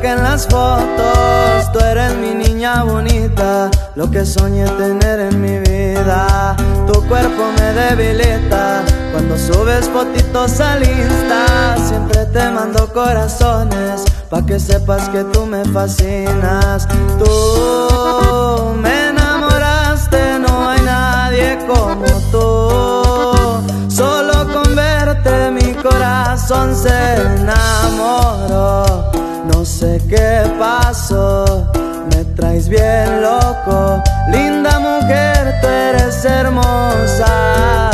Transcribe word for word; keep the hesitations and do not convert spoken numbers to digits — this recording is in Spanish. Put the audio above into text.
que en las fotos. Tú eres mi niña bonita, lo que soñé tener en mi vida. Tu cuerpo me debilita cuando subes fotitos al Insta. Siempre te mando corazones pa' que sepas que tú me fascinas. Tú me enamoraste, no hay nadie como tú. Solo con verte mi corazón se enamoró. No sé qué pasó, me traes bien loco. Linda mujer, tú eres hermosa.